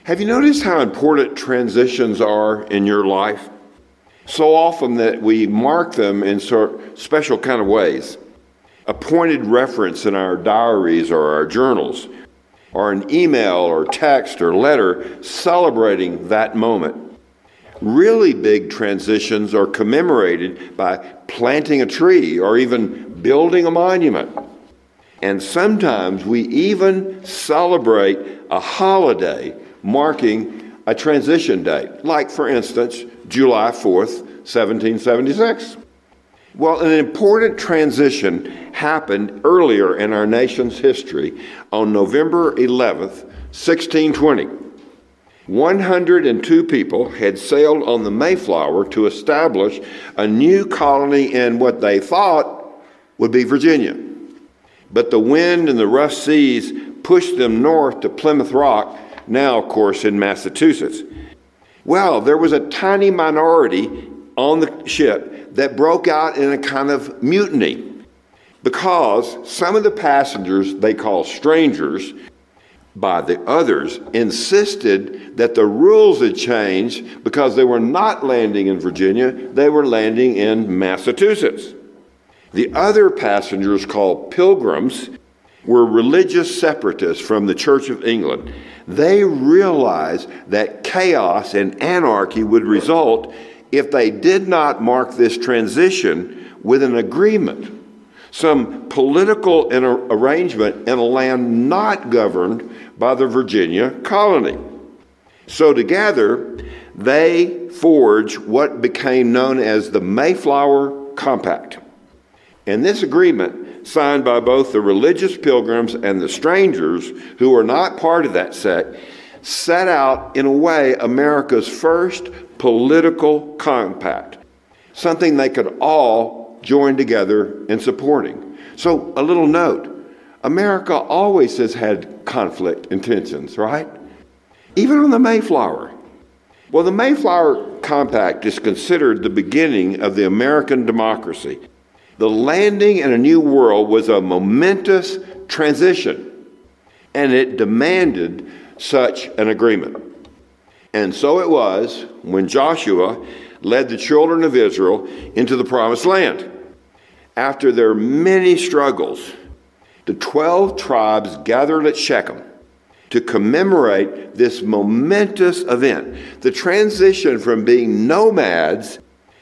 Have you noticed how important transitions are in your life? So often that we mark them in special kind of ways. A pointed reference in our diaries or our journals, or an email or text or letter celebrating that moment. Really big transitions are commemorated by planting a tree or even building a monument. And sometimes we even celebrate a holiday marking a transition date, like, for instance, July 4th, 1776. Well, an important transition happened earlier in our nation's history on November 11th, 1620. 102 people had sailed on the Mayflower to establish a new colony in what they thought would be Virginia. But the wind and the rough seas pushed them north to Plymouth Rock, now, of course, in Massachusetts. Well, there was a tiny minority on the ship that broke out in a kind of mutiny because some of the passengers they called strangers by the others insisted that the rules had changed because they were not landing in Virginia, they were landing in Massachusetts. The other passengers, called pilgrims, were religious separatists from the Church of England. They realized that chaos and anarchy would result if they did not mark this transition with an agreement, some political arrangement in a land not governed by the Virginia colony. So together, they forged what became known as the Mayflower Compact. And this agreement, signed by both the religious pilgrims and the strangers who were not part of that sect, set out, in a way, America's first political compact, something they could all join together in supporting. So, a little note, America always has had conflict and tensions, right? Even on the Mayflower. Well, the Mayflower Compact is considered the beginning of the American democracy. The landing in a new world was a momentous transition, and it demanded such an agreement. And so it was when Joshua led the children of Israel into the Promised Land. After their many struggles, the 12 tribes gathered at Shechem to commemorate this momentous event, the transition from being nomads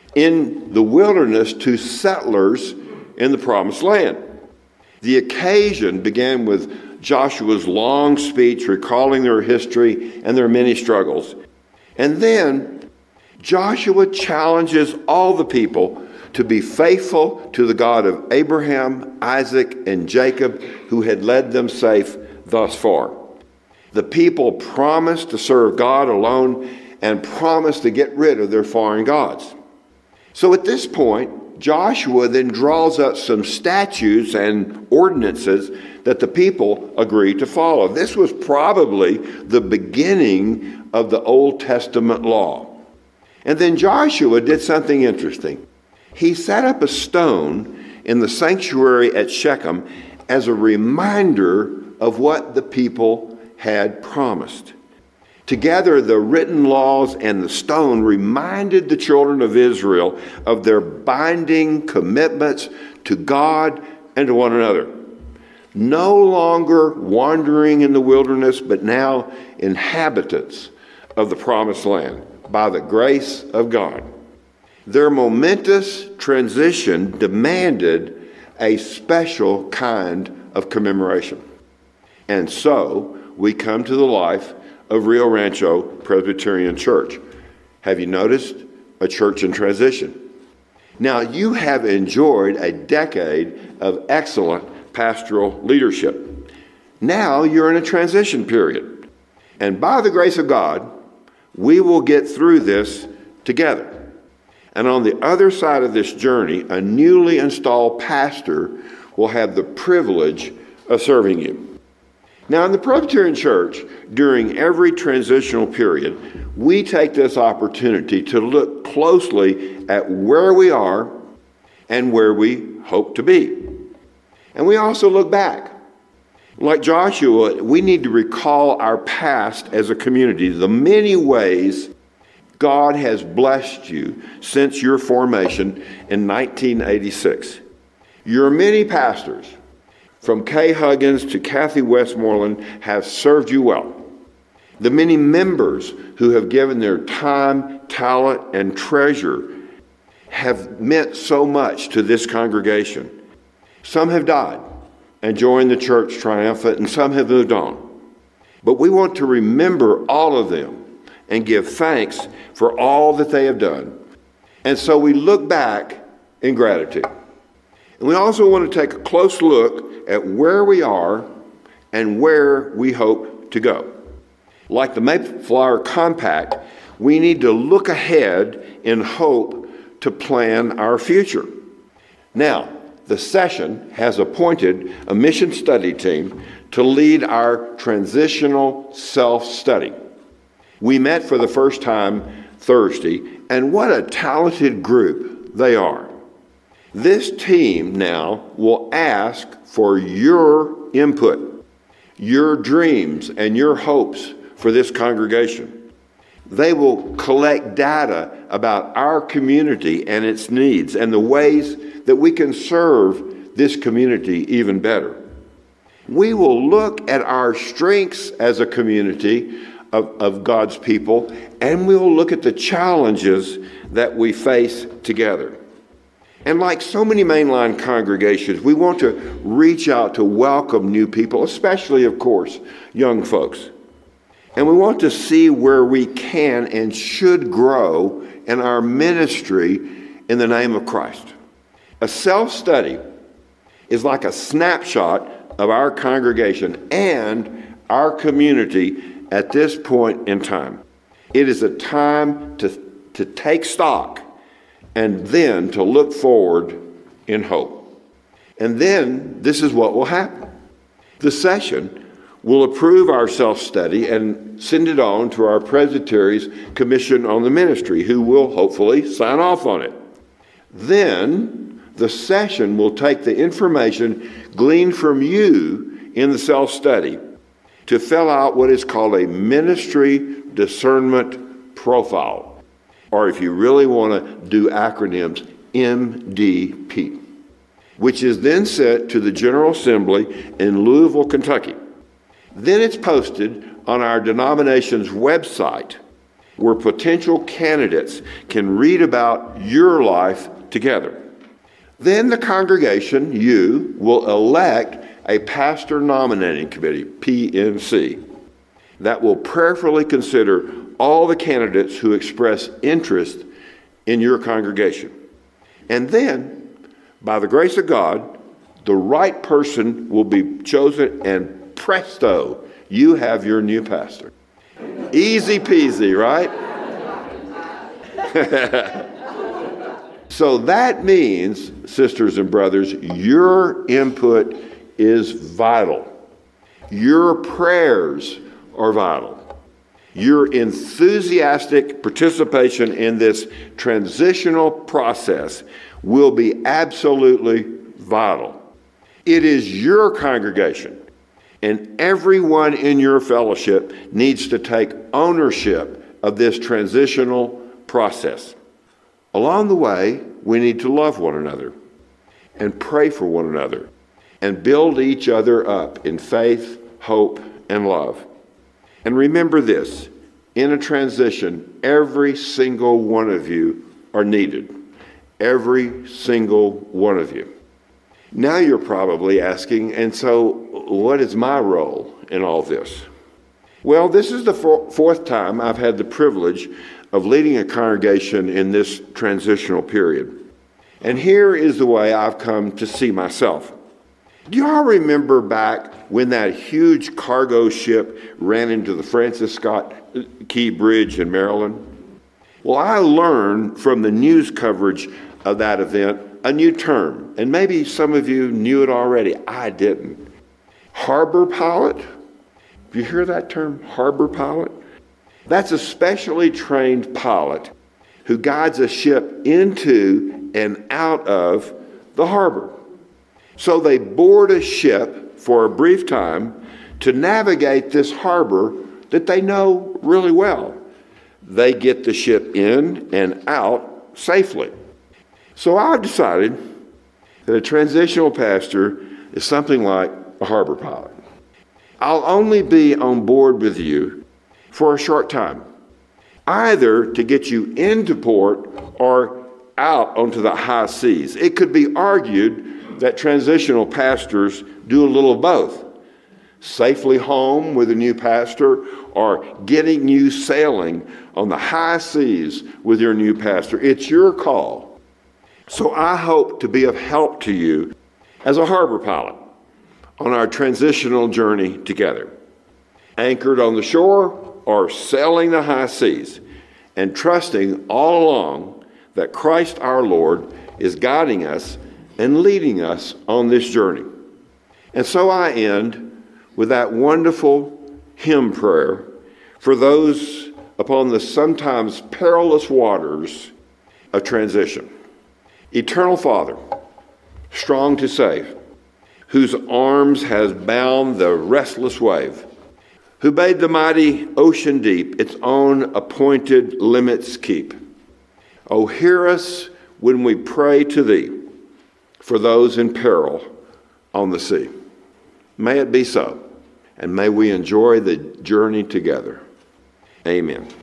in the wilderness to settlers in the Promised Land. The occasion began with Joshua's long speech recalling their history and their many struggles. And then Joshua challenges all the people to be faithful to the God of Abraham, Isaac, and Jacob, who had led them safe thus far. The people promised to serve God alone and promised to get rid of their foreign gods. So at this point, Joshua then draws up some statutes and ordinances that the people agreed to follow. This was probably the beginning of the Old Testament law. And then Joshua did something interesting. He set up a stone in the sanctuary at Shechem as a reminder of what the people had promised. Together, the written laws and the stone reminded the children of Israel of their binding commitments to God and to one another. No longer wandering in the wilderness, but now inhabitants of the Promised Land by the grace of God. Their momentous transition demanded a special kind of commemoration. And so we come to the life of Rio Rancho Presbyterian Church. Have you noticed? A church in transition. Now, you have enjoyed a decade of excellent pastoral leadership. Now you're in a transition period. And by the grace of God, we will get through this together. And on the other side of this journey, a newly installed pastor will have the privilege of serving you. Now, in the Presbyterian Church, during every transitional period, we take this opportunity to look closely at where we are and where we hope to be. And we also look back. Like Joshua, we need to recall our past as a community, the many ways God has blessed you since your formation in 1986. Your many pastors, from Kay Huggins to Kathy Westmoreland, have served you well. The many members who have given their time, talent, and treasure have meant so much to this congregation. Some have died and joined the church triumphant, and some have moved on. But we want to remember all of them and give thanks for all that they have done. And so we look back in gratitude. And we also want to take a close look at where we are and where we hope to go. Like the Mayflower Compact, we need to look ahead in hope to plan our future. Now, the session has appointed a mission study team to lead our transitional self-study. We met for the first time Thursday, and what a talented group they are. This team now will ask for your input, your dreams, and your hopes for this congregation. They will collect data about our community and its needs and the ways that we can serve this community even better. We will look at our strengths as a community of God's people, and we will look at the challenges that we face together. And like so many mainline congregations, we want to reach out to welcome new people, especially, of course, young folks. And we want to see where we can and should grow in our ministry in the name of Christ. A self-study is like a snapshot of our congregation and our community at this point in time. It is a time to take stock and then to look forward in hope. And then this is what will happen. The session will approve our self-study and send it on to our Presbytery's Commission on the Ministry, who will hopefully sign off on it. Then the session will take the information gleaned from you in the self-study to fill out what is called a ministry discernment profile, or if you really want to do acronyms, MDP, which is then sent to the General Assembly in Louisville, Kentucky. Then it's posted on our denomination's website, where potential candidates can read about your life together. Then the congregation, you, will elect a pastor nominating committee, PNC, that will prayerfully consider all the candidates who express interest in your congregation. And then, by the grace of God, the right person will be chosen, and presto, you have your new pastor. Easy peasy, right? So that means, sisters and brothers, your input is vital. Your prayers are vital. Your enthusiastic participation in this transitional process will be absolutely vital. It is your congregation, and everyone in your fellowship needs to take ownership of this transitional process. Along the way, we need to love one another and pray for one another and build each other up in faith, hope, and love. And remember this, in a transition, every single one of you are needed. Every single one of you. Now you're probably asking, and so what is my role in all this? Well, this is the fourth time I've had the privilege of leading a congregation in this transitional period. And here is the way I've come to see myself. Do y'all remember back when that huge cargo ship ran into the Francis Scott Key Bridge in Maryland? Well, I learned from the news coverage of that event a new term, and maybe some of you knew it already. I didn't. Harbor pilot. Do you hear that term, harbor pilot? That's a specially trained pilot who guides a ship into and out of the harbor. So they board a ship for a brief time to navigate this harbor that they know really well. They get the ship in and out safely. So I decided that a transitional pastor is something like a harbor pilot. I'll only be on board with you for a short time, either to get you into port or out onto the high seas. It could be argued that transitional pastors do a little of both. Safely home with a new pastor or getting you sailing on the high seas with your new pastor. It's your call. So I hope to be of help to you as a harbor pilot on our transitional journey together, anchored on the shore or sailing the high seas, and trusting all along that Christ our Lord is guiding us and leading us on this journey. And so I end with that wonderful hymn prayer for those upon the sometimes perilous waters of transition. Eternal Father, strong to save, whose arms has bound the restless wave, who bade the mighty ocean deep its own appointed limits keep. O hear us when we pray to thee for those in peril on the sea. May it be so, and may we enjoy the journey together. Amen.